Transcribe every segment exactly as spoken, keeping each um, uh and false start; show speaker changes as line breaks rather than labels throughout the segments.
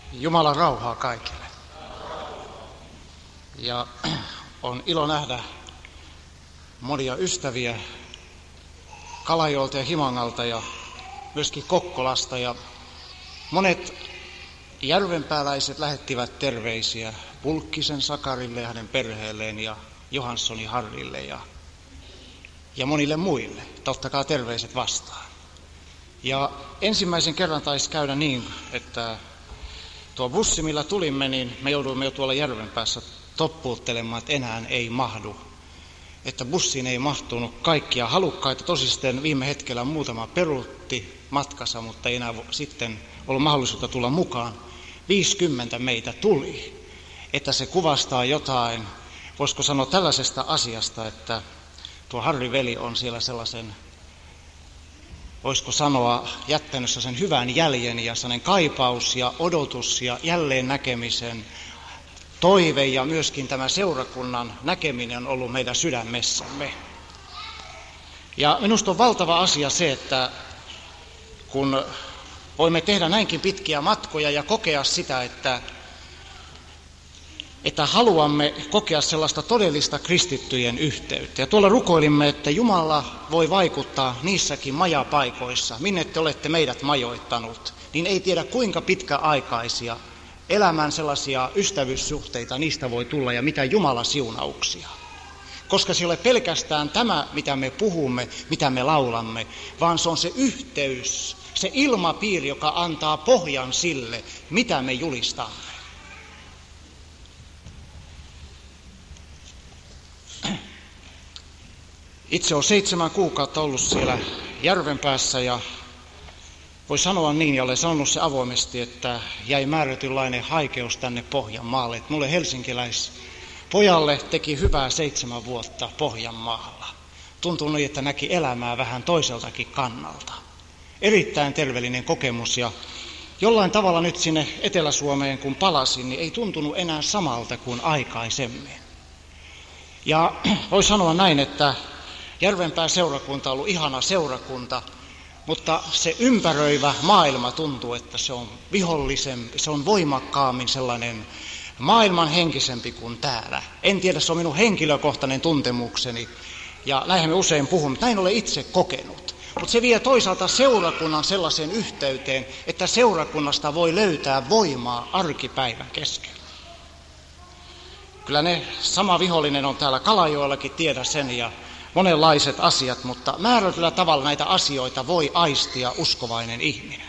Jumalan rauhaa kaikille. Ja on ilo nähdä monia ystäviä Kalajoelta ja Himangalta ja myöskin Kokkolasta. Ja monet järvenpääläiset lähettivät terveisiä Pulkkisen Sakarille ja hänen perheelleen ja Johanssoni Harrille ja, ja monille muille. Ottakaa terveiset vastaan. Ja ensimmäisen kerran taisi käydä niin, että tuo bussi, millä tulimme, niin me jouduimme jo tuolla järven päässä toppuuttelemaan, että enää ei mahdu. Että bussiin ei mahtunut kaikkia halukkaita. Tosi sitten viime hetkellä muutama peruutti matkassa, mutta ei enää sitten ollut mahdollisuutta tulla mukaan. viisikymmentä meitä tuli. Että se kuvastaa jotain, voisiko sanoa tällaisesta asiasta, että tuo Harri veli on siellä sellaisen, voisiko sanoa, jättänyt sen hyvän jäljen ja sellainen kaipaus ja odotus ja jälleen näkemisen toive ja myöskin tämä seurakunnan näkeminen on ollut meidän sydämessämme. Ja minusta on valtava asia se, että kun voimme tehdä näinkin pitkiä matkoja ja kokea sitä, että, että haluamme kokea sellaista todellista kristittyjen yhteyttä. Ja tuolla rukoilimme, että Jumala voi vaikuttaa niissäkin majapaikoissa, minne te olette meidät majoittanut, niin ei tiedä kuinka pitkäaikaisia elämän sellaisia ystävyyssuhteita niistä voi tulla ja mitä Jumala siunauksia. Koska se ei ole pelkästään tämä, mitä me puhumme, mitä me laulamme, vaan se on se yhteys, se ilmapiiri, joka antaa pohjan sille, mitä me julistamme. Itse olen seitsemän kuukautta ollut siellä järven päässä ja voi sanoa niin, ja olen sanonut se avoimesti, että jäi määrätynlainen haikeus tänne Pohjanmaalle. Että mulle helsinkiläispojalle teki hyvää seitsemän vuotta Pohjanmaalla. Tuntui niin, että näki elämää vähän toiseltakin kannalta. Erittäin terveellinen kokemus ja jollain tavalla nyt sinne Etelä-Suomeen kun palasin, niin ei tuntunut enää samalta kuin aikaisemmin. Ja voi sanoa näin, että Järvenpään seurakunta on ollut ihana seurakunta, mutta se ympäröivä maailma tuntuu, että se on vihollisempi, se on voimakkaammin sellainen maailmanhenkisempi kuin täällä. En tiedä, se on minun henkilökohtainen tuntemukseni ja näinhän me usein puhumme, näin olen itse kokenut. Mutta se vie toisaalta seurakunnan sellaiseen yhteyteen, että seurakunnasta voi löytää voimaa arkipäivän keskellä. Kyllä ne sama vihollinen on täällä Kalajoellakin, tiedä sen ja monenlaiset asiat, mutta määrätyllä tavalla näitä asioita voi aistia uskovainen ihminen.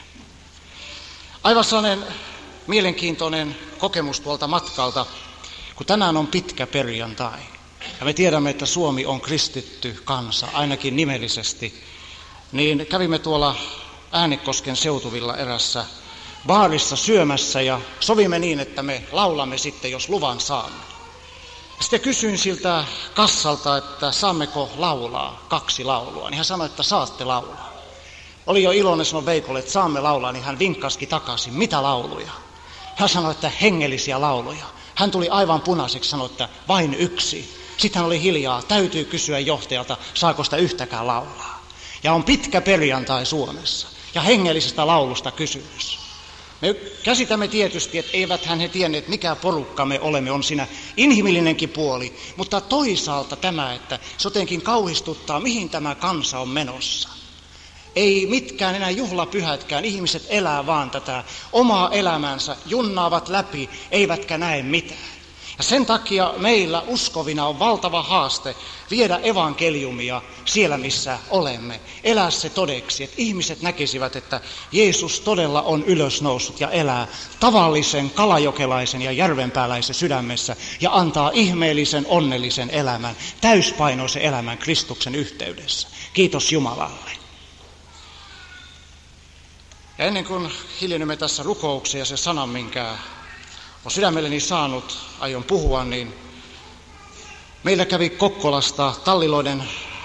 Aivan sellainen mielenkiintoinen kokemus tuolta matkalta, kun tänään on pitkä perjantai. Ja me tiedämme, että Suomi on kristitty kansa, ainakin nimellisesti. Niin kävimme tuolla Äänekosken seutuvilla erässä baarissa syömässä ja sovimme niin, että me laulamme sitten, jos luvan saamme. Sitten kysyin siltä kassalta, että saammeko laulaa kaksi laulua. Niin hän sanoi, että saatte laulaa. Oli jo iloinen sanoa Veikolle, että saamme laulaa, niin hän vinkkasi takaisin. Mitä lauluja? Hän sanoi, että hengellisiä lauluja. Hän tuli aivan punaiseksi, sanoi, että vain yksi. Sitten hän oli hiljaa, täytyy kysyä johtajalta, saako sitä yhtäkään laulaa. Ja on pitkä perjantai Suomessa ja hengellisestä laulusta kysymys. Me käsitämme tietysti, että eiväthän he tienneet, mikä porukka me olemme, on siinä inhimillinenkin puoli. Mutta toisaalta tämä, että se jotenkin kauhistuttaa, mihin tämä kansa on menossa. Ei mitkään enää juhlapyhätkään, ihmiset elää vaan tätä omaa elämänsä, junnaavat läpi, eivätkä näe mitään. Ja sen takia meillä uskovina on valtava haaste viedä evankeliumia siellä, missä olemme. Elää se todeksi, että ihmiset näkisivät, että Jeesus todella on ylösnoussut ja elää tavallisen kalajokelaisen ja järvenpääläisen sydämessä ja antaa ihmeellisen onnellisen elämän, täyspainoisen elämän Kristuksen yhteydessä. Kiitos Jumalalle. Ja ennen kuin hiljennymme tässä rukoukseen ja se sana, minkä on sydämelleni saanut, aion puhua, niin meillä kävi Kokkolasta Talliloiden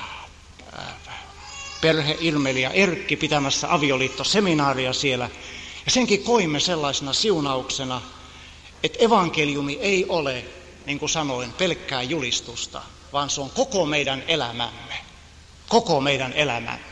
perheilmeilijä Erkki pitämässä avioliittoseminaaria siellä. Ja senkin koimme sellaisena siunauksena, että evankeliumi ei ole, niin kuin sanoin, pelkkää julistusta, vaan se on koko meidän elämämme. Koko meidän elämämme.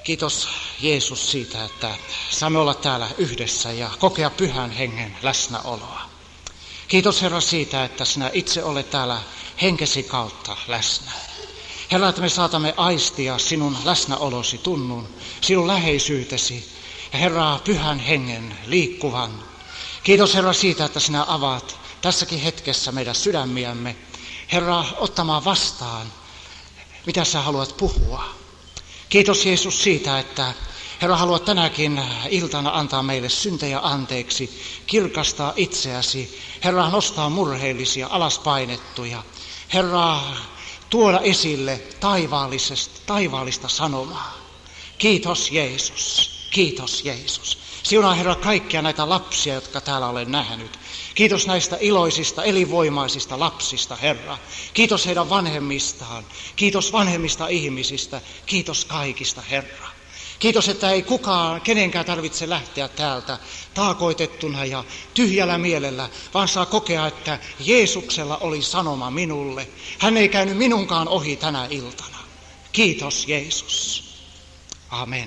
Kiitos Jeesus siitä, että saamme olla täällä yhdessä ja kokea Pyhän Hengen läsnäoloa. Kiitos Herra siitä, että sinä itse olet täällä henkesi kautta läsnä. Herra, että me saatamme aistia sinun läsnäolosi tunnun, sinun läheisyytesi ja Herra Pyhän Hengen liikkuvan. Kiitos Herra siitä, että sinä avaat tässäkin hetkessä meidän sydämiämme. Herra, ottamaan vastaan, mitä sä haluat puhua. Kiitos Jeesus siitä, että Herra haluat tänäkin iltana antaa meille syntejä anteeksi, kirkastaa itseäsi. Herra nostaa murheellisia, alaspainettuja. Herra tuoda esille taivaallisesta, taivaallista sanomaa. Kiitos Jeesus, kiitos Jeesus. Siunaa Herra kaikkia näitä lapsia, jotka täällä olen nähnyt. Kiitos näistä iloisista, elinvoimaisista lapsista, Herra. Kiitos heidän vanhemmistaan. Kiitos vanhemmista ihmisistä. Kiitos kaikista, Herra. Kiitos, että ei kukaan, kenenkään tarvitse lähteä täältä taakoitettuna ja tyhjällä mielellä, vaan saa kokea, että Jeesuksella oli sanoma minulle. Hän ei käynyt minunkaan ohi tänä iltana. Kiitos Jeesus. Amen.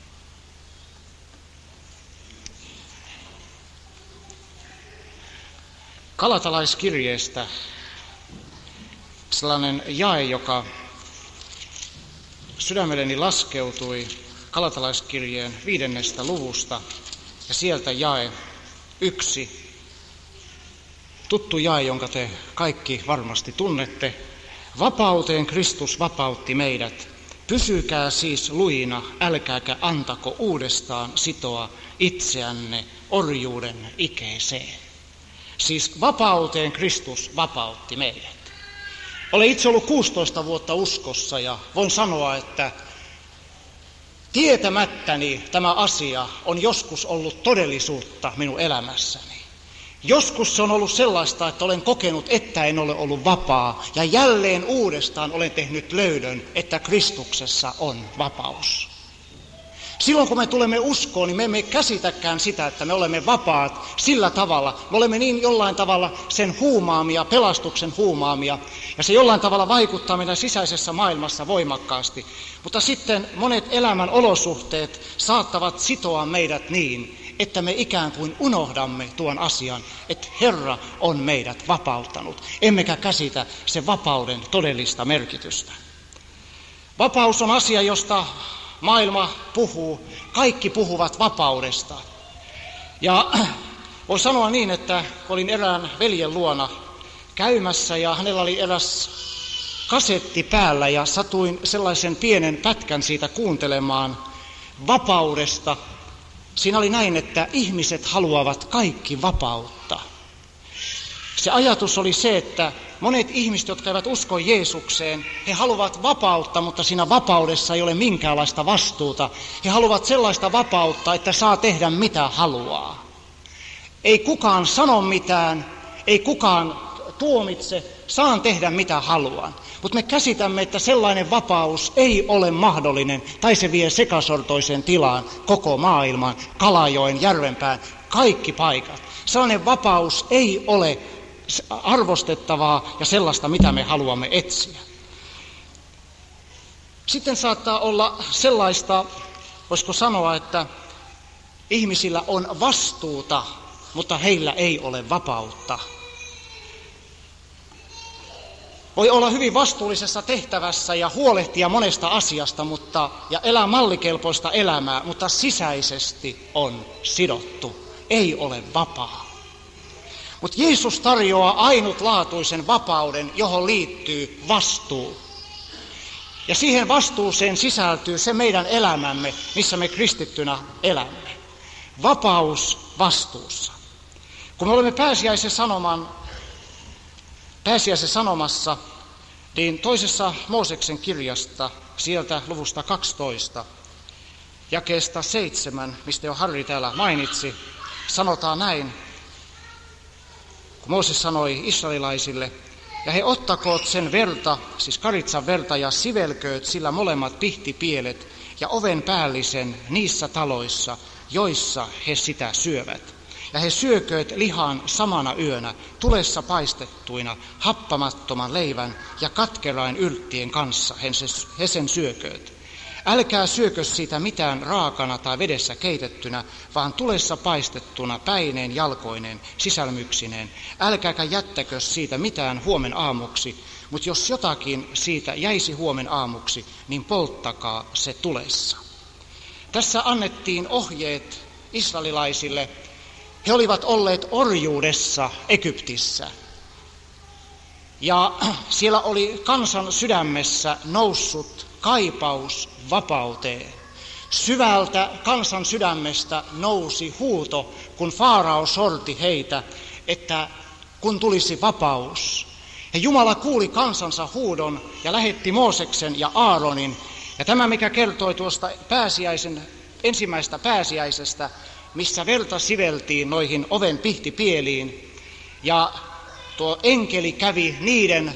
Galatalaiskirjeestä sellainen jae, joka sydämelleni laskeutui Galatalaiskirjeen viidennestä luvusta ja sieltä jae yksi. Tuttu jae, jonka te kaikki varmasti tunnette. Vapauteen Kristus vapautti meidät. Pysykää siis luina, älkääkä antako uudestaan sitoa itseänne orjuuden ikeeseen. Siis vapauteen Kristus vapautti meidät. Olen itse ollut kuusitoista vuotta uskossa ja voin sanoa, että tietämättäni tämä asia on joskus ollut todellisuutta minun elämässäni. Joskus se on ollut sellaista, että olen kokenut, että en ole ollut vapaa ja jälleen uudestaan olen tehnyt löydön, että Kristuksessa on vapaus. Silloin kun me tulemme uskoon, niin me emme käsitäkään sitä, että me olemme vapaat sillä tavalla. Me olemme niin jollain tavalla sen huumaamia, pelastuksen huumaamia. Ja se jollain tavalla vaikuttaa meidän sisäisessä maailmassa voimakkaasti. Mutta sitten monet elämän olosuhteet saattavat sitoa meidät niin, että me ikään kuin unohdamme tuon asian, että Herra on meidät vapauttanut. Emmekä käsitä sen vapauden todellista merkitystä. Vapaus on asia, josta maailma puhuu, kaikki puhuvat vapaudesta. Ja voi sanoa niin, että olin erään veljen luona käymässä ja hänellä oli eräs kasetti päällä ja satuin sellaisen pienen pätkän siitä kuuntelemaan vapaudesta. Siinä oli näin, että ihmiset haluavat kaikki vapautta. Se ajatus oli se, että monet ihmiset, jotka eivät usko Jeesukseen, he haluavat vapautta, mutta siinä vapaudessa ei ole minkäänlaista vastuuta. He haluavat sellaista vapautta, että saa tehdä mitä haluaa. Ei kukaan sano mitään, ei kukaan tuomitse, saan tehdä mitä haluan. Mutta me käsitämme, että sellainen vapaus ei ole mahdollinen, tai se vie sekasortoisen tilaan koko maailman, Kalajoen, Järvenpään, kaikki paikat. Sellainen vapaus ei ole arvostettavaa ja sellaista, mitä me haluamme etsiä. Sitten saattaa olla sellaista, voisiko sanoa, että ihmisillä on vastuuta, mutta heillä ei ole vapautta. Voi olla hyvin vastuullisessa tehtävässä ja huolehtia monesta asiasta mutta, ja elää mallikelpoista elämää, mutta sisäisesti on sidottu, ei ole vapaa. Mutta Jeesus tarjoaa ainutlaatuisen vapauden, johon liittyy vastuu. Ja siihen vastuuseen sisältyy se meidän elämämme, missä me kristittynä elämme. Vapaus vastuussa. Kun me olemme pääsiäisen sanoman, pääsiäisen sanomassa, niin toisessa Mooseksen kirjasta, sieltä luvusta kaksitoista, jakeesta seitsemän, mistä jo Harri täällä mainitsi, sanotaan näin, kun Mooses sanoi israelilaisille, ja he ottakoot sen verta, siis karitsan verta, ja sivelkööt sillä molemmat pihtipielet ja oven päällisen niissä taloissa, joissa he sitä syövät. Ja he syökööt lihan samana yönä, tulessa paistettuina, happamattoman leivän ja katkerain ylttien kanssa he sen syökööt. Älkää syökö siitä mitään raakana tai vedessä keitettynä, vaan tulessa paistettuna päineen jalkoineen, sisälmyksineen. Älkääkä jättäkö siitä mitään huomen aamuksi, mutta jos jotakin siitä jäisi huomen aamuksi, niin polttakaa se tulessa. Tässä annettiin ohjeet israelilaisille. He olivat olleet orjuudessa Egyptissä. Ja siellä oli kansan sydämessä noussut kaipaus vapauteen. Syvältä kansan sydämestä nousi huuto, kun Faarao sorti heitä, että kun tulisi vapaus. Ja Jumala kuuli kansansa huudon ja lähetti Mooseksen ja Aaronin. Ja tämä, mikä kertoi tuosta pääsiäisen, ensimmäistä pääsiäisestä, missä verta siveltiin noihin oven pihtipieliin. Ja tuo enkeli kävi niiden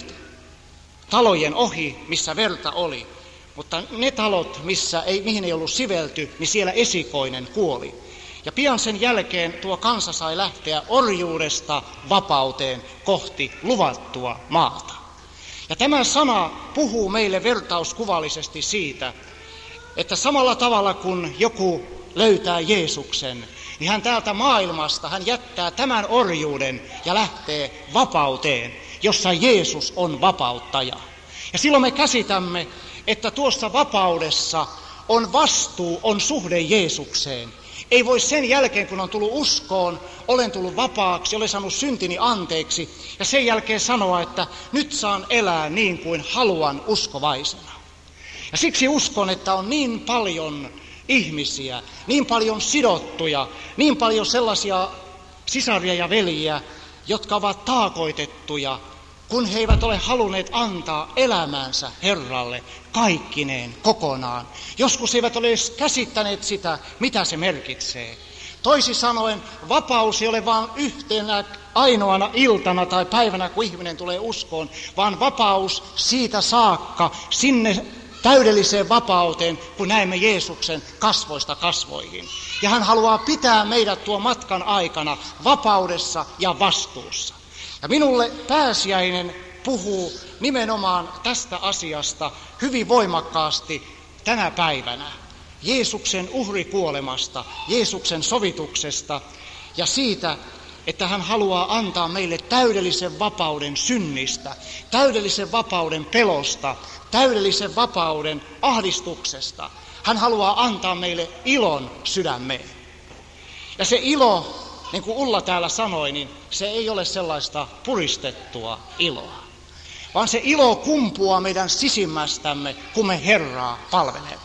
talojen ohi, missä verta oli. Mutta ne talot, missä ei, mihin ei ollut sivelty, niin siellä esikoinen kuoli. Ja pian sen jälkeen tuo kansa sai lähteä orjuudesta vapauteen kohti luvattua maata. Ja tämä sana puhuu meille vertauskuvallisesti siitä, että samalla tavalla kun joku löytää Jeesuksen, niin hän täältä maailmasta, hän jättää tämän orjuuden ja lähtee vapauteen, jossa Jeesus on vapauttaja. Ja silloin me käsitämme, että tuossa vapaudessa on vastuu, on suhde Jeesukseen. Ei voi sen jälkeen, kun on tullut uskoon, olen tullut vapaaksi, olen saanut syntini anteeksi, ja sen jälkeen sanoa, että nyt saan elää niin kuin haluan uskovaisena. Ja siksi uskon, että on niin paljon ihmisiä, niin paljon sidottuja, niin paljon sellaisia sisaria ja veljiä, jotka ovat taakoitettuja, kun he eivät ole halunneet antaa elämäänsä Herralle kaikkineen kokonaan. Joskus eivät ole edes käsittäneet sitä, mitä se merkitsee. Toisin sanoen, vapaus ei ole vain yhtenä ainoana iltana tai päivänä, kun ihminen tulee uskoon, vaan vapaus siitä saakka sinne täydelliseen vapauteen, kun näemme Jeesuksen kasvoista kasvoihin. Ja hän haluaa pitää meidät tuon matkan aikana vapaudessa ja vastuussa. Ja minulle pääsiäinen puhuu nimenomaan tästä asiasta hyvin voimakkaasti tänä päivänä. Jeesuksen uhrikuolemasta, Jeesuksen sovituksesta ja siitä, että hän haluaa antaa meille täydellisen vapauden synnistä, täydellisen vapauden pelosta, täydellisen vapauden ahdistuksesta. Hän haluaa antaa meille ilon sydämeen. Ja se ilo, niin kuin Ulla täällä sanoi, niin se ei ole sellaista puristettua iloa, vaan se ilo kumpuaa meidän sisimmästämme, kun me Herraa palvelemme.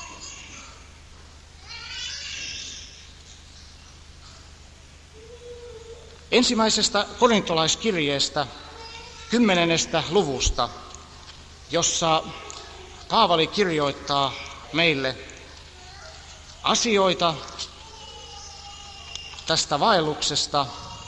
Ensimmäisestä korintolaiskirjeestä, kymmenennestä luvusta, jossa Paavali kirjoittaa meille asioita tästä vaelluksesta.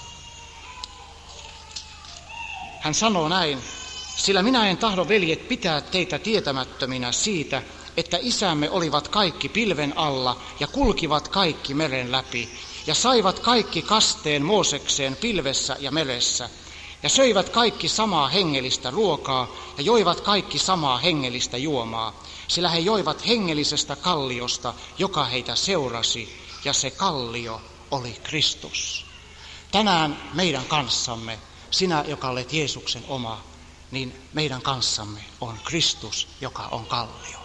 Hän sanoo näin: sillä minä en tahdo, veljet, pitää teitä tietämättöminä siitä, että isämme olivat kaikki pilven alla ja kulkivat kaikki meren läpi ja saivat kaikki kasteen Moosekseen pilvessä ja meressä ja söivät kaikki samaa hengellistä ruokaa ja joivat kaikki samaa hengellistä juomaa, sillä he joivat hengellisestä kalliosta, joka heitä seurasi, ja se kallio oli Kristus. Tänään meidän kanssamme, sinä, joka olet Jeesuksen oma, niin meidän kanssamme on Kristus, joka on kallio.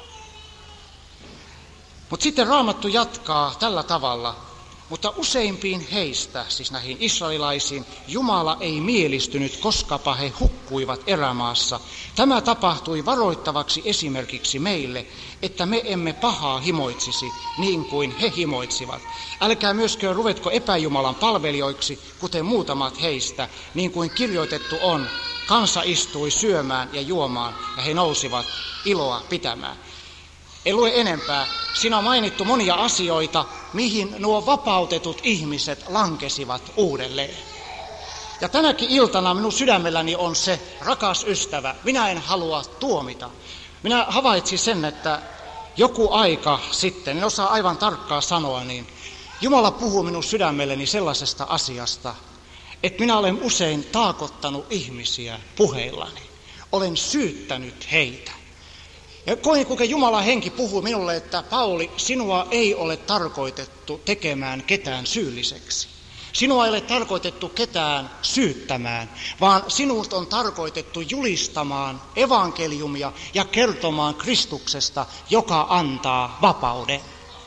Mutta sitten Raamattu jatkaa tällä tavalla: mutta useimpiin heistä, siis näihin israelilaisiin, Jumala ei mielistynyt, koskapa he hukkuivat erämaassa. Tämä tapahtui varoittavaksi esimerkiksi meille, että me emme pahaa himoitsisi niin kuin he himoitsivat. Älkää myöskään ruvetko epäjumalan palvelijoiksi, kuten muutamat heistä, niin kuin kirjoitettu on. Kansa istui syömään ja juomaan, ja he nousivat iloa pitämään. En lue enempää. Siinä on mainittu monia asioita, mihin nuo vapautetut ihmiset lankesivat uudelleen. Ja tänäkin iltana minun sydämelläni on se, rakas ystävä, minä en halua tuomita. Minä havaitsin sen, että joku aika sitten, en osaa aivan tarkkaa sanoa, niin Jumala puhuu minun sydämelleni sellaisesta asiasta, että minä olen usein taakottanut ihmisiä puheillani. Olen syyttänyt heitä. Ja koin, kuinka Jumalan henki puhui minulle, että Pauli, sinua ei ole tarkoitettu tekemään ketään syylliseksi. Sinua ei ole tarkoitettu ketään syyttämään, vaan sinut on tarkoitettu julistamaan evankeliumia ja kertomaan Kristuksesta, joka antaa vapauden.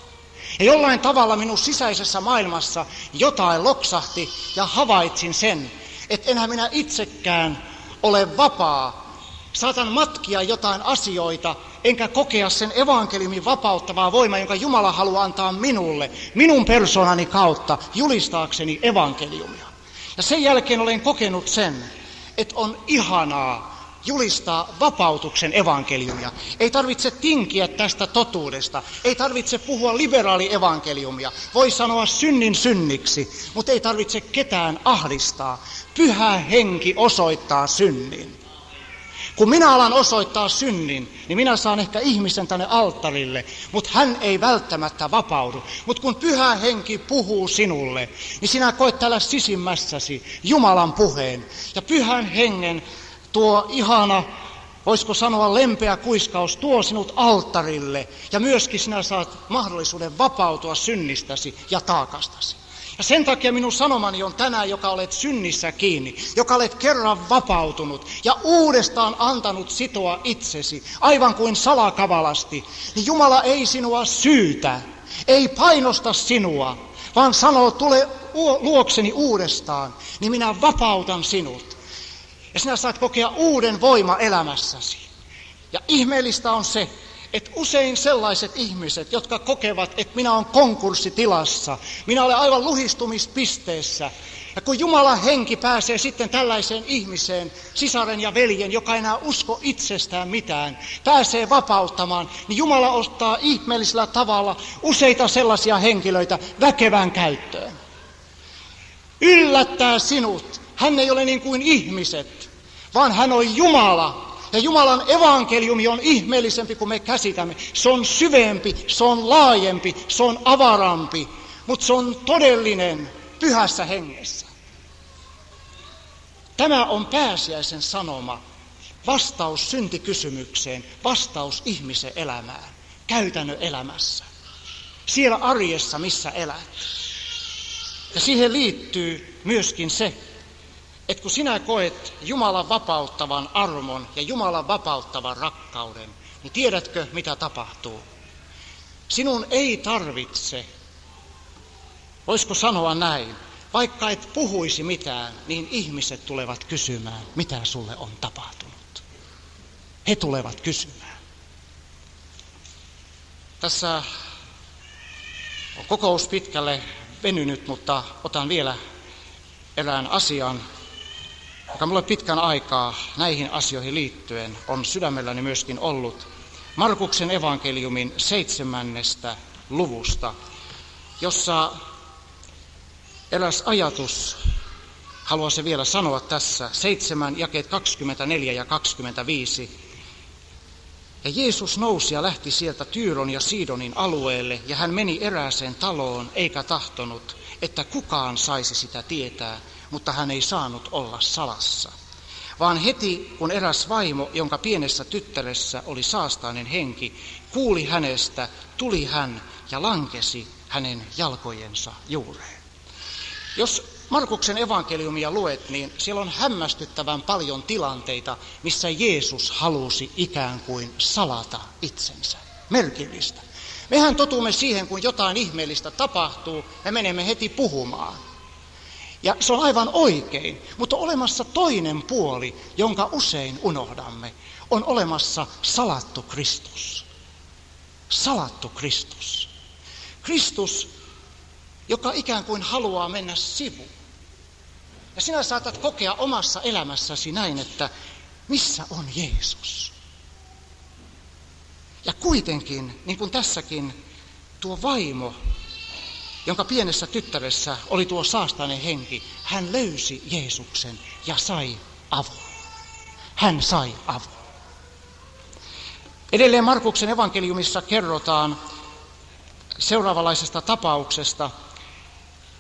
Ja jollain tavalla minun sisäisessä maailmassa jotain loksahti ja havaitsin sen, että enhän minä itsekään ole vapaa. Saatan matkia jotain asioita, enkä kokea sen evankeliumin vapauttavaa voimaa, jonka Jumala haluaa antaa minulle, minun persoonani kautta, julistaakseni evankeliumia. Ja sen jälkeen olen kokenut sen, että on ihanaa julistaa vapautuksen evankeliumia. Ei tarvitse tinkiä tästä totuudesta, ei tarvitse puhua liberaali-evankeliumia. Voi sanoa synnin synniksi, mutta ei tarvitse ketään ahdistaa. Pyhä henki osoittaa synnin. Kun minä alan osoittaa synnin, niin minä saan ehkä ihmisen tänne alttarille, mutta hän ei välttämättä vapaudu. Mutta kun Pyhä Henki puhuu sinulle, niin sinä koet täällä sisimmässäsi Jumalan puheen. Ja Pyhän Hengen tuo ihana, voisiko sanoa lempeä kuiskaus, tuo sinut alttarille. Ja myöskin sinä saat mahdollisuuden vapautua synnistäsi ja taakastasi. Ja sen takia minun sanomani on tänään, joka olet synnissä kiinni, joka olet kerran vapautunut ja uudestaan antanut sitoa itsesi, aivan kuin salakavalasti, niin Jumala ei sinua syytä, ei painosta sinua, vaan sanoo, tule luokseni uudestaan, niin minä vapautan sinut. Ja sinä saat kokea uuden voima elämässäsi. Ja ihmeellistä on se, että usein sellaiset ihmiset, jotka kokevat, että minä olen konkurssitilassa, minä olen aivan luhistumispisteessä, ja kun Jumalan henki pääsee sitten tällaiseen ihmiseen, sisaren ja veljen, joka ei enää usko itsestään mitään, pääsee vapauttamaan, niin Jumala ottaa ihmeellisellä tavalla useita sellaisia henkilöitä väkevään käyttöön. Yllättää sinut. Hän ei ole niin kuin ihmiset, vaan hän on Jumala. Ja Jumalan evankeliumi on ihmeellisempi kuin me käsitämme. Se on syvempi, se on laajempi, se on avarampi, mutta se on todellinen pyhässä hengessä. Tämä on pääsiäisen sanoma, vastaus syntikysymykseen, vastaus ihmisen elämään, käytännön elämässä. Siellä arjessa, missä elät. Ja siihen liittyy myöskin se, että kun sinä koet Jumalan vapauttavan armon ja Jumalan vapauttavan rakkauden, niin tiedätkö, mitä tapahtuu? Sinun ei tarvitse, voisiko sanoa näin, vaikka et puhuisi mitään, niin ihmiset tulevat kysymään, mitä sulle on tapahtunut. He tulevat kysymään. Tässä on kokous pitkälle venynyt, mutta otan vielä erään asian, joka minulle pitkän aikaa näihin asioihin liittyen on sydämelläni myöskin ollut. Markuksen evankeliumin seitsemännestä luvusta, jossa eräs ajatus, haluan se vielä sanoa tässä, seitsemän jakeet kaksikymmentäneljä ja kaksikymmentäviisi. Ja Jeesus nousi ja lähti sieltä Tyyron ja Siidonin alueelle, ja hän meni erääseen taloon, eikä tahtonut, että kukaan saisi sitä tietää, mutta hän ei saanut olla salassa. Vaan heti, kun eräs vaimo, jonka pienessä tyttäressä oli saastainen henki, kuuli hänestä, tuli hän ja lankesi hänen jalkojensa juureen. Jos Markuksen evankeliumia luet, niin siellä on hämmästyttävän paljon tilanteita, missä Jeesus halusi ikään kuin salata itsensä. Merkillistä. Mehän totumme siihen, kun jotain ihmeellistä tapahtuu, me menemme heti puhumaan. Ja se on aivan oikein, mutta on olemassa toinen puoli, jonka usein unohdamme. On olemassa salattu Kristus. Salattu Kristus. Kristus, joka ikään kuin haluaa mennä sivuun. Ja sinä saatat kokea omassa elämässäsi näin, että missä on Jeesus? Ja kuitenkin, niin kuin tässäkin, tuo vaimo, jonka pienessä tyttäressä oli tuo saastainen henki, hän löysi Jeesuksen ja sai avun. Hän sai avun. Edelleen Markuksen evankeliumissa kerrotaan seuraavanlaisesta tapauksesta.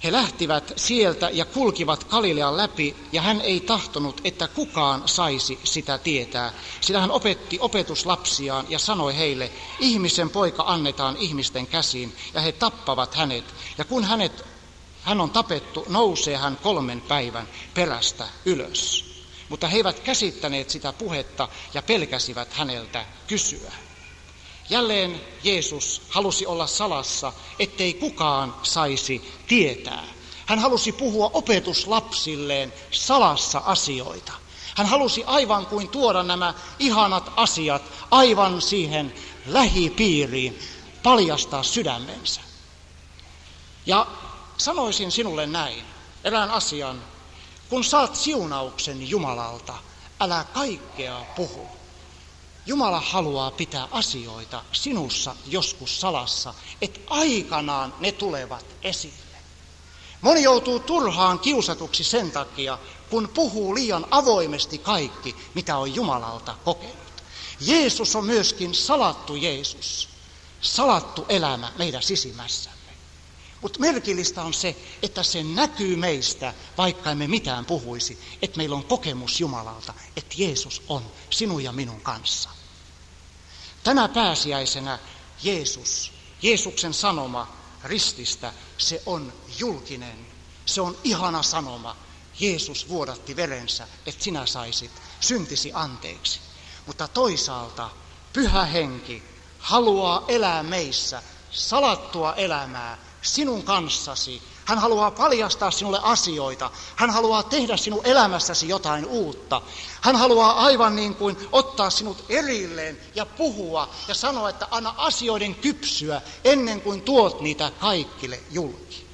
He lähtivät sieltä ja kulkivat Galilean läpi, ja hän ei tahtonut, että kukaan saisi sitä tietää, sillä hän opetti opetuslapsiaan ja sanoi heille, ihmisen poika annetaan ihmisten käsiin, ja he tappavat hänet, ja kun hänet, hän on tapettu, nousee hän kolmen päivän perästä ylös. Mutta he eivät käsittäneet sitä puhetta ja pelkäsivät häneltä kysyä. Jälleen Jeesus halusi olla salassa, ettei kukaan saisi tietää. Hän halusi puhua opetuslapsilleen salassa asioita. Hän halusi aivan kuin tuoda nämä ihanat asiat aivan siihen lähipiiriin, paljastaa sydämensä. Ja sanoisin sinulle näin, erään asian, kun saat siunauksen Jumalalta, älä kaikkea puhu. Jumala haluaa pitää asioita sinussa joskus salassa, että aikanaan ne tulevat esille. Moni joutuu turhaan kiusatuksi sen takia, kun puhuu liian avoimesti kaikki, mitä on Jumalalta kokenut. Jeesus on myöskin salattu Jeesus, salattu elämä meidän sisimmässämme. Mutta merkillistä on se, että se näkyy meistä, vaikka emme mitään puhuisi, että meillä on kokemus Jumalalta, että Jeesus on sinun ja minun kanssa. Tänä pääsiäisenä Jeesus, Jeesuksen sanoma rististä, se on julkinen, se on ihana sanoma. Jeesus vuodatti verensä, että sinä saisit syntisi anteeksi. Mutta toisaalta Pyhä Henki haluaa elää meissä salattua elämää sinun kanssasi. Hän haluaa paljastaa sinulle asioita. Hän haluaa tehdä sinun elämässäsi jotain uutta. Hän haluaa aivan niin kuin ottaa sinut erilleen ja puhua ja sanoa, että anna asioiden kypsyä ennen kuin tuot niitä kaikille julki.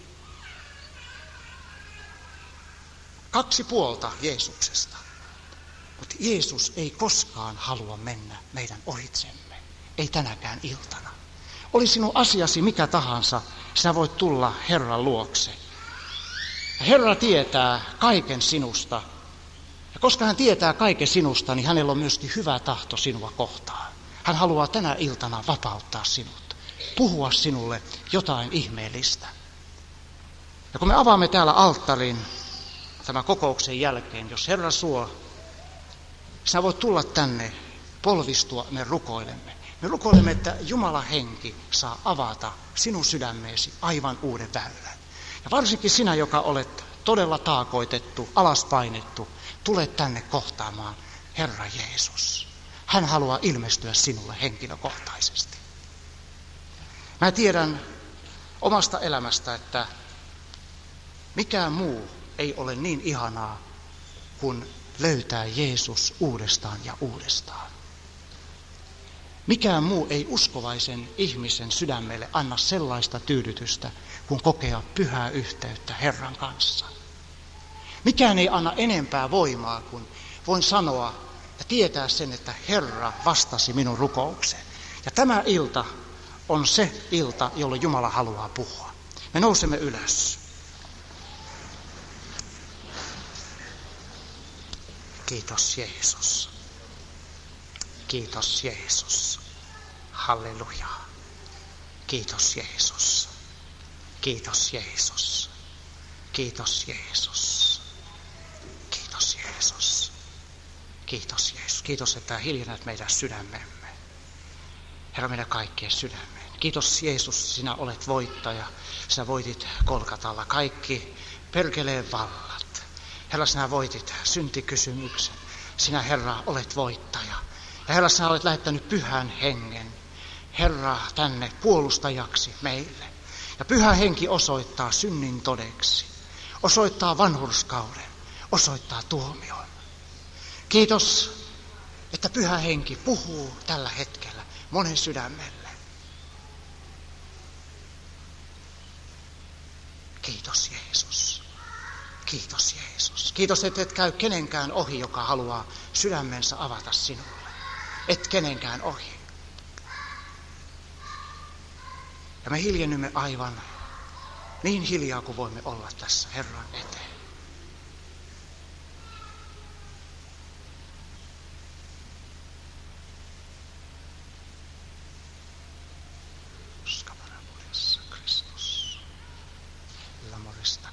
Kaksi puolta Jeesuksesta. Mutta Jeesus ei koskaan halua mennä meidän ohitsemme. Ei tänäkään iltana. Oli sinun asiasi mikä tahansa, sinä voit tulla Herran luokse. Herra tietää kaiken sinusta. Ja koska hän tietää kaiken sinusta, niin hänellä on myöskin hyvä tahto sinua kohtaan. Hän haluaa tänä iltana vapauttaa sinut. Puhua sinulle jotain ihmeellistä. Ja kun me avaamme täällä alttarin tämän kokouksen jälkeen, jos Herra suo, sinä voit tulla tänne, polvistua, me rukoilemme. Me rukoilemme, että Jumalan henki saa avata sinun sydämeesi aivan uuden väylän. Ja varsinkin sinä, joka olet todella taakoitettu, alaspainettu, tule tänne kohtaamaan Herra Jeesus. Hän haluaa ilmestyä sinulle henkilökohtaisesti. Mä tiedän omasta elämästä, että mikään muu ei ole niin ihanaa kuin löytää Jeesus uudestaan ja uudestaan. Mikään muu ei uskovaisen ihmisen sydämelle anna sellaista tyydytystä, kuin kokea pyhää yhteyttä Herran kanssa. Mikään ei anna enempää voimaa, kuin voin sanoa ja tietää sen, että Herra vastasi minun rukoukseen. Ja tämä ilta on se ilta, jolloin Jumala haluaa puhua. Me nousemme ylös. Kiitos Jeesus. Kiitos Jeesus. Halleluja. Kiitos Jeesus. Kiitos Jeesus. Kiitos Jeesus. Kiitos Jeesus. Kiitos Jeesus. Kiitos, että hiljennät meidän sydämemme. Herra, meidän kaikkien sydämeen. Kiitos Jeesus, sinä olet voittaja. Sinä voitit Golgatalla kaikki perkeleen vallat. Herra, sinä voitit syntikysymyksen. Sinä, Herra, olet voittaja. Ja Herra, sinä olet lähettänyt pyhän hengen, Herra, tänne puolustajaksi meille. Ja pyhä henki osoittaa synnin todeksi, osoittaa vanhurskauden, osoittaa tuomion. Kiitos, että pyhä henki puhuu tällä hetkellä monen sydämelle. Kiitos Jeesus. Kiitos Jeesus. Kiitos, että et käy kenenkään ohi, joka haluaa sydämensä avata sinulle. Et kenenkään ohi. Ja me hiljennymme aivan niin hiljaa kuin voimme olla tässä Herran eteen. Kristus. Lamorista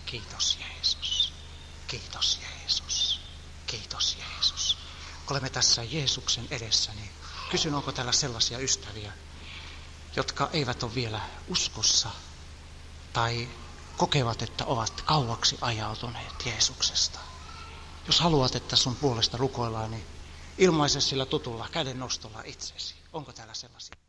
kiitos Jeesus, kiitos Jeesus, kiitos Jeesus. Kun olemme tässä Jeesuksen edessä, niin kysyn, onko täällä sellaisia ystäviä, jotka eivät ole vielä uskossa tai kokevat, että ovat kauaksi ajautuneet Jeesuksesta. Jos haluat, että sun puolesta rukoillaan, niin ilmaise sillä tutulla käden nostolla itsesi. Onko täällä sellaisia?